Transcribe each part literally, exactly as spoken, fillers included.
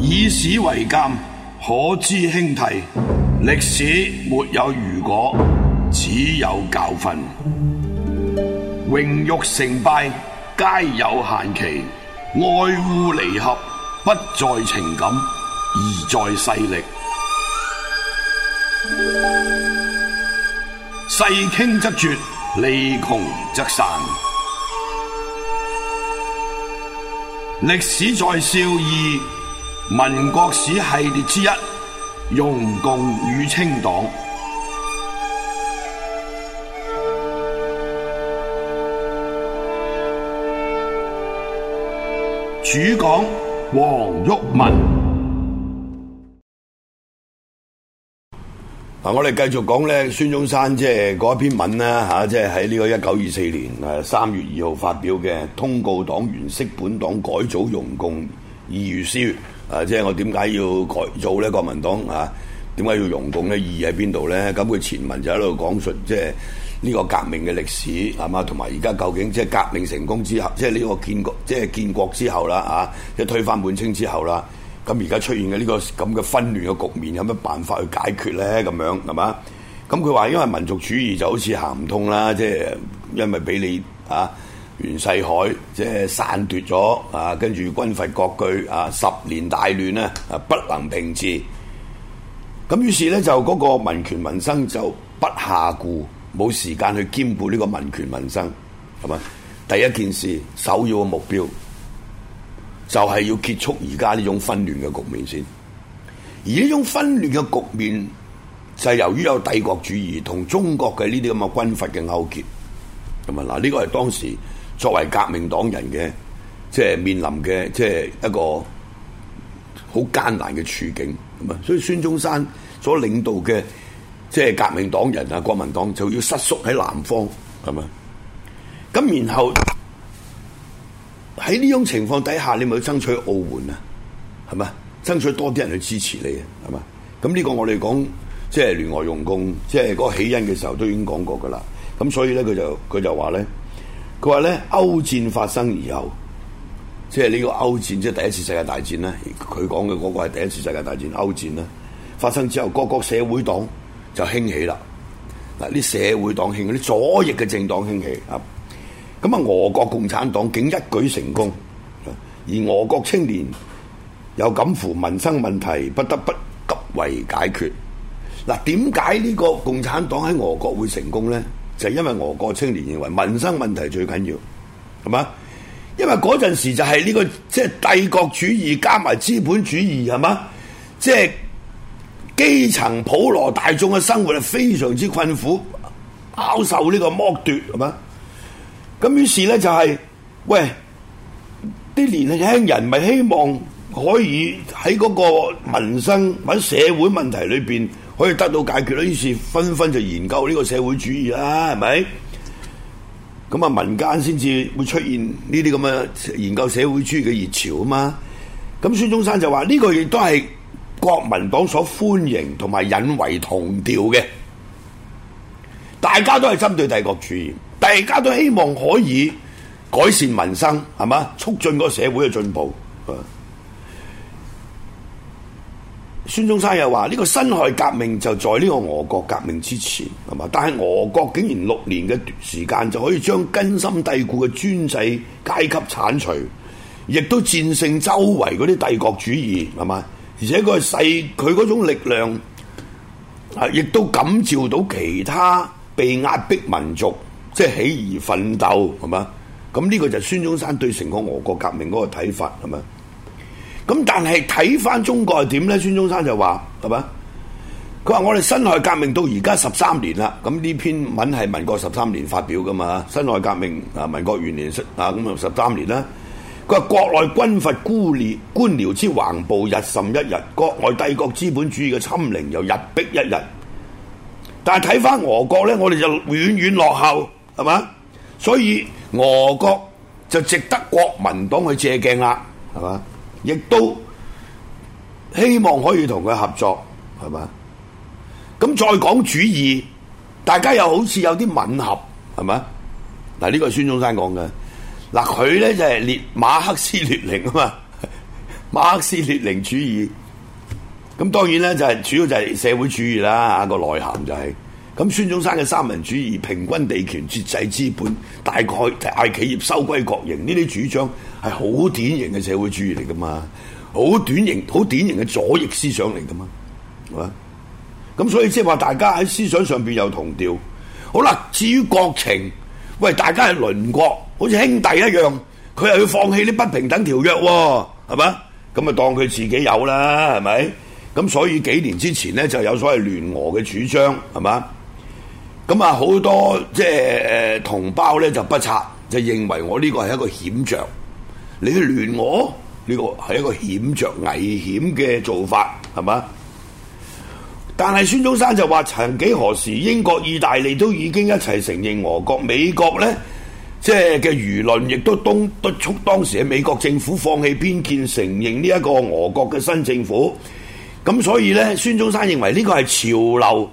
以史為鑑，可知興替。歷史沒有如果，只有教訓。榮辱成敗皆有限期，愛惡離合不在情感，而在勢力。勢傾則絕，利窮則散。歷史在笑二民國史系列之一，容共與清黨。主講黃毓民。嗱，我哋繼續講咧，孫中山即係嗰一篇文啦，嚇，即係喺呢個一九二四年誒三月二號發表嘅《通告黨員釋本黨改組容共意御書》。啊，即係我點解要改造咧？國民黨啊，點解要容共咧？意義喺邊度咧？咁佢前文就喺度講述即係呢個革命嘅歷史係嘛，同埋而家究竟即係革命成功之後，即係呢個建國，即係建國之後啦，啊，即係推翻滿清之後啦。咁而家出現嘅呢個咁嘅紛亂嘅局面，有乜辦法去解決咧？咁樣係嘛？咁佢話因為民族主義就好似行唔通啦，即係因為俾你啊袁世凱即係篡奪咗啊，跟住軍閥割據啊，十年大亂咧啊，不能平治。咁於是咧就嗰個民權民生就不下顧，冇時間去兼顧呢個民權民生，係嘛？第一件事首要嘅目標，就係要結束而家呢種紛亂嘅局面先，而呢種紛亂嘅局面就係由於有帝國主義同中國嘅呢啲咁嘅軍閥嘅勾結，咁啊嗱，呢個係當時作為革命黨人嘅即係面臨嘅即係一個好艱難嘅處境，咁啊，所以孫中山所領導嘅即係革命黨人啊，國民黨就要瑟縮喺南方，係嘛，咁然後。喺呢種情況底下，你咪要爭取澳門啊，係嘛？爭取多啲人去支持你啊，係嘛？咁呢個我哋講即係聯俄容共，即係嗰個起因嘅時候都已經講過噶啦。咁所以咧，佢就佢就話咧，佢話咧歐戰發生以後，即係呢個歐戰即係第一次世界大戰啦。佢講嘅嗰個係第一次世界大戰歐戰啦。發生之後，各個社會黨就興起啦。嗱，啲社會黨興起，啲左翼嘅政黨興起啊。咁啊，俄國共產黨竟一舉成功，而俄國青年又感乎民生問題，不得不急為解決。嗱，點解呢個共產黨喺俄國會成功咧？就係因為俄國青年認為民生問題最緊要，係嘛？因為嗰陣時就係呢個即係帝國主義加埋資本主義，係嘛？即係基層普羅大眾嘅生活係非常之困苦，飽受呢個剝奪，係嘛？咁於是咧就係、是，喂，啲年輕人咪希望可以喺嗰個民生或者社會問題裏邊可以得到解決啦。於是紛紛就研究呢個社會主義啦，係咪？咁啊民間先至會出現呢啲咁嘅研究社會主義嘅熱潮啊嘛。咁孫中山就話呢、這個亦都係國民黨所歡迎同埋引為同調嘅，大家都係針對帝國主義。大家都希望可以改善民生，係嘛？促進個社會嘅進步。孫中山又話：呢、這個辛亥革命就在呢個俄國革命之前，係嘛？但係俄國竟然六年嘅時間就可以將根深蒂固嘅專制階級剷除，亦都戰勝周圍嗰啲帝國主義，係嘛？而且佢勢佢嗰種力量啊，亦都感召到其他被壓迫民族。即係起而奮鬥，係嘛？咁呢個就係孫中山對成個俄國革命嗰個睇法，係嘛？咁但係睇翻中國係點咧？孫中山就話，係嘛？佢話我哋辛亥革命到而家十三年啦，咁呢篇文係民國十三年發表噶嘛？辛亥革命啊，民國元年啊，咁啊十三年啦。佢話國內軍閥孤劣官僚之橫暴日甚一日，國外帝國資本主義嘅侵凌又日逼一日。但係睇翻俄國咧，我哋就遠遠落後。係嘛？所以俄國就值得國民黨去借鏡啦，係嘛？亦都希望可以同佢合作，係嘛？咁再講主義，大家又好似有啲吻合，係嘛？嗱，呢個係孫中山講嘅。嗱，佢咧就係列馬克思列寧啊嘛， 馬克思列寧主義。咁當然咧就係、是、主要就係社會主義啦，個內涵就係、是、咁。孫中山嘅三民主義、平均地權、節制資本、大概大企業收歸國營呢啲主張係好典型嘅社會主義嚟噶嘛，好典型、好典型嘅左翼思想嚟噶嘛，係嘛？咁所以即係話大家喺思想上邊有同調。好啦，至於國情，喂，大家係鄰國，好似兄弟一樣，佢又要放棄啲不平等條約喎，係嘛？咁啊當佢自己有啦，係咪？咁所以幾年之前咧就有所謂聯俄嘅主張，係嘛？咁啊好多即係誒同胞咧就不察，就認為我呢個係一個險著，你去聯俄呢個係一個險著危險嘅做法，係嘛？但係孫中山就話：曾幾何時，英國、意大利都已經一齊承認俄國，美國咧即係嘅輿論亦都督督促當時嘅美國政府放棄偏見，承認呢一個俄國嘅新政府。咁所以咧，孫中山認為呢個係潮流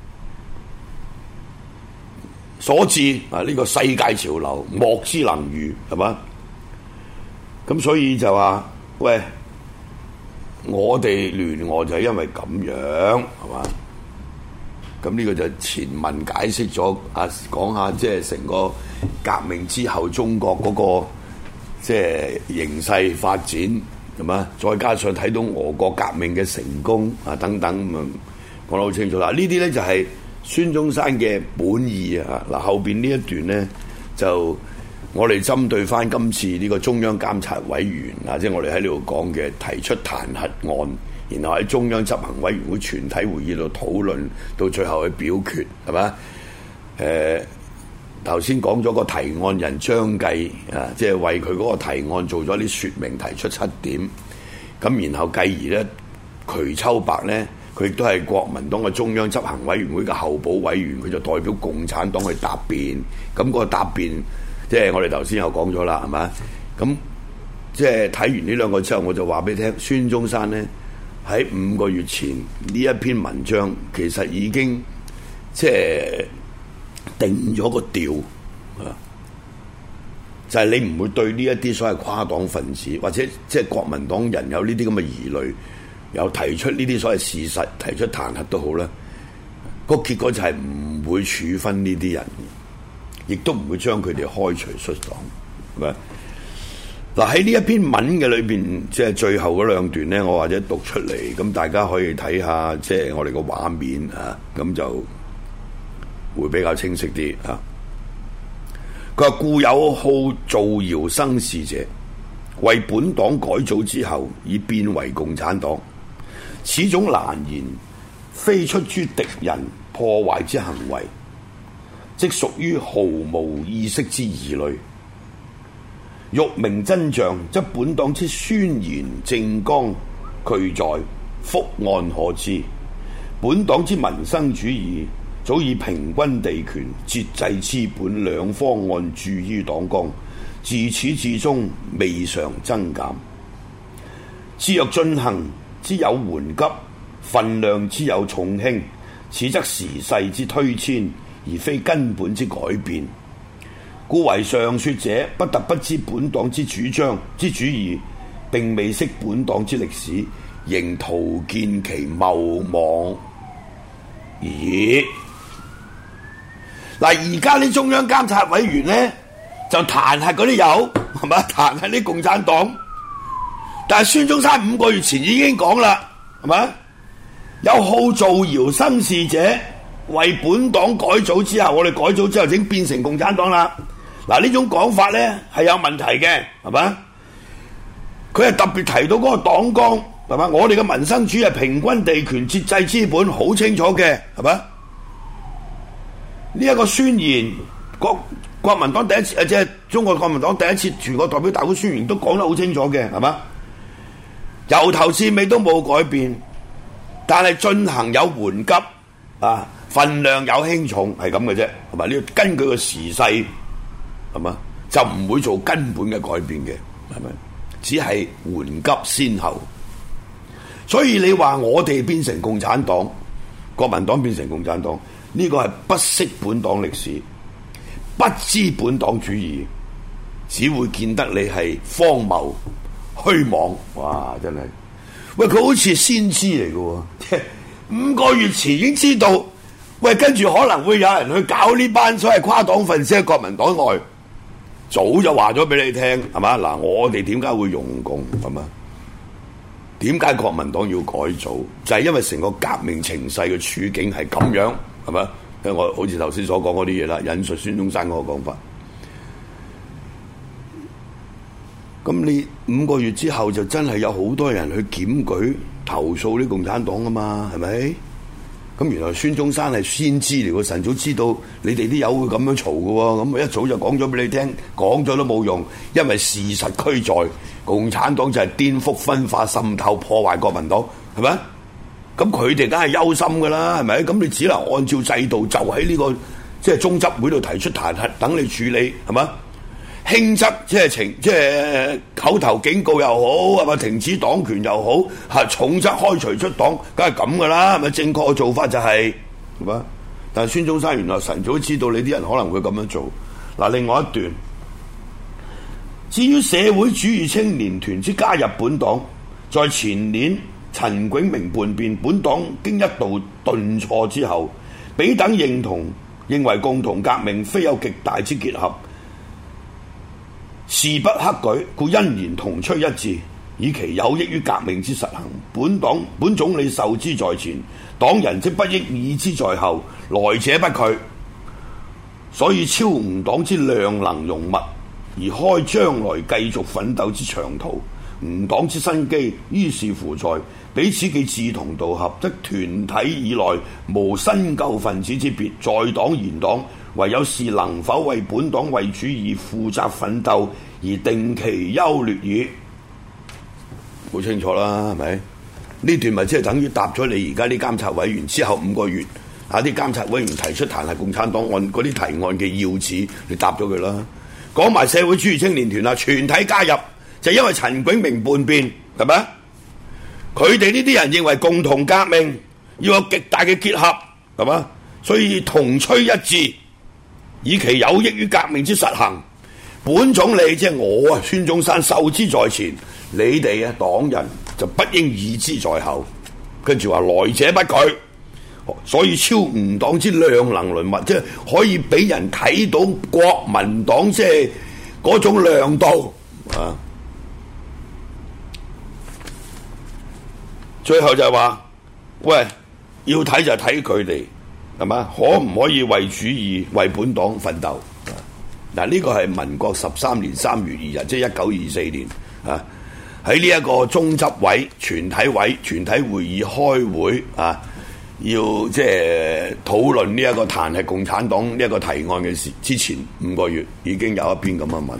所致啊！呢、這個世界潮流莫之能御，係嘛？咁所以就話：喂，我哋聯俄就係因為咁樣，係嘛？咁呢個就前文解釋咗啊，講下即係成個革命之後中國嗰、那個即係形勢發展。係嘛？再加上睇到俄國革命嘅成功啊，等等咁啊，講得好清楚啦。呢啲咧就係孫中山嘅本意啊。嗱，後邊呢一段咧就我哋針對翻今次呢個中央監察委員啊，即係我哋喺呢度講嘅提出彈劾案，然後喺中央執行委員會全體會議度討論，到最後去表決，係嘛？誒、呃。頭先講咗個提案人張繼啊，即係為佢嗰個提案做咗啲説明，提出七點。咁然後繼而咧，瞿秋白咧，佢亦都係國民黨嘅中央執行委員會嘅候補委員，佢就代表共產黨去答辯。咁、那個答辯，即係我哋頭先又講咗啦，係咪？咁即係睇完呢兩個之後，我就話俾你聽，孫中山咧喺五個月前呢一篇文章，其實已經即係定咗個調啊，就係、是、你唔會對呢一啲所謂跨黨分子或者即係國民黨人有呢啲咁嘅疑慮，有提出呢啲所謂事實，提出彈劾都好啦。個結果就係唔會處分呢啲人，亦都唔會將佢哋開除出黨。係咪？嗱，喺呢一篇文嘅裏邊，即係最後嗰兩段咧，我或者讀出嚟，咁大家可以睇下，即係我哋個畫面啊，咁就會比較清晰啲啊！佢話：故有好造謠生事者，為本黨改組之後已變為共產黨，此種難言非出諸敵人破壞之行為，即屬於毫無意識之疑慮。欲明真相，則本黨之宣言政綱俱在，覆案可知。本黨之民生主義早已平均地權、節制資本兩方案注於黨綱，自始至終未嘗增減。此若進行之有緩急，分量之有重輕，此則時勢之推遷，而非根本之改變。故為上說者，不得不知本黨之主張之主義，並未識本黨之歷史，仍徒見其謬妄而已。嗱，而家啲中央監察委員咧，就彈劾嗰啲友，係咪？彈劾啲共產黨。但係孫中山五個月前已經講啦，係咪？有好造謠生事者，為本黨改組之後，我哋改組之後已經變成共產黨啦。嗱，呢種講法咧係有問題嘅，係嘛？佢係特別提到嗰個黨綱，係嘛？我哋嘅民生主義係平均地權、節制資本，好清楚嘅，係嘛？呢、這、一個宣言，國國民黨第一次，誒即係中國國民黨第一次全國代表大會宣言都講得好清楚嘅，係嘛？由頭至尾都冇改變，但係進行有緩急啊，分量有輕重，係咁嘅啫，係嘛？呢個根據個時勢。係嘛？就唔會做根本嘅改變嘅，係咪？只係緩急先後。所以你話我哋變成共產黨，國民黨變成共產黨，呢個係不識本黨歷史，不知本黨主義，只會見得你係荒謬、 虛妄，哇！真係，喂，佢好似先知嚟嘅喎，即係五個月前已經知道，喂，跟住可能會有人去搞呢班所謂跨黨分子喺國民黨內，早就話咗俾你聽，係嘛？嗱，我哋點解會用共係嘛？點解國民黨要改組？就係、是、因為成個革命情勢嘅處境係咁樣，係嘛？因為我好似頭先所講嗰啲嘢啦，引述孫中山嗰個講法。咁你五個月之後就真係有好多人去檢舉投訴啲共產黨啊嘛，係咪？咁原來孫中山係先知嚟喎，晨早知道你哋啲友會咁樣嘈嘅喎，咁一早就講咗俾你聽，講咗都冇用，因為事實俱在，共產黨就係顛覆、分化、滲透、破壞國民黨，係咪？咁佢哋梗係憂心㗎啦，係咪？咁你只能按照制度，就喺呢個即係中執會度提出彈劾，等你處理，係咪？輕則即係情，即係口頭警告又好，係咪停止黨權又好，係重則開除出黨，梗係咁噶啦，係咪？正確嘅做法就係，係嘛？但係孫中山原來晨早知道你啲人可能會咁樣做。嗱，另外一段，至於社會主義青年團之加入本黨，在前年陳炯明叛變，本黨經一度頓挫之後，彼等認同認為共同革命非有極大之結合。事不克舉，故欣然同趨一致，以其有益於革命之實行。本黨本總理受之在前，黨人即不益議之在後，來者不拒，所以超吾黨之量能容物，而開將來繼續奮鬥之長途。吾黨之生機，於是乎在彼此既志同道合，則團體以內無新舊分子之別，在黨言黨，唯有是能否為本黨為主義負責奮鬥而定其優劣矣。好清楚啦，係咪？呢段咪即係等於答咗你而家啲監察委員之後五個月啊，啲監察委員提出彈劾共產黨案嗰啲提案嘅要旨，你答咗佢啦。講埋社會主義青年團啦，全體加入就因為陳炯明叛變，係咪？佢哋呢啲人認為共同革命要有極大嘅結合，係嘛？所以同趨一致，以其有益於革命之實行。本總理即係我啊，孫中山受之在前，你哋啊黨人就不應議之在後。跟住話來者不拒，所以超吾黨之量能論物，即係可以俾人睇到國民黨即係嗰種量度啊。最後就係話，喂，要睇就睇佢哋，係嘛？可唔可以為主義、為本黨奮鬥？嗱，呢個係民國十三年三月二日，即係一九二四年啊，喺呢一個中執委、全體委、全體會議開會啊，要即係討論呢一個彈劾共產黨呢一個提案嘅事之前五個月，已經有一篇咁嘅文。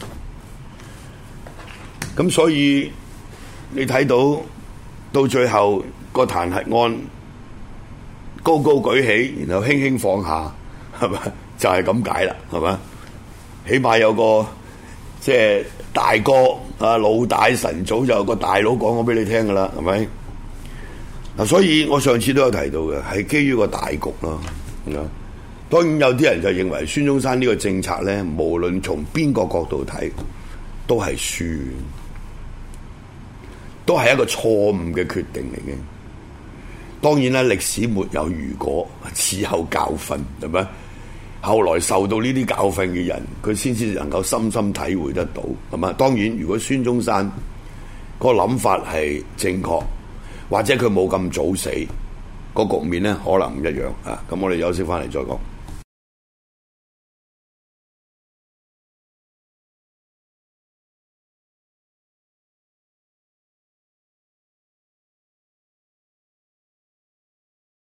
咁所以你睇到。到最後個彈劾案高高舉起，然後輕輕放下，係咪？就係咁解啦，係咪？起碼有個即係大哥啊，老大晨早就有個大佬講咗俾你聽噶啦，係咪？嗱，所以我上次都有提到嘅，係基於個大局咯。當然有啲人就認為孫中山呢個政策咧，無論從邊個角度睇，都係輸。都係一個錯誤嘅決定嚟嘅。當然啦，歷史沒有如果，只有教訓，係咪？後來受到呢啲教訓嘅人，佢先至能夠深深體會得到，係咪？當然，如果孫中山嗰個諗法係正確，或者佢冇咁早死，個局面咧可能唔一樣啊。咁我哋休息翻嚟再講。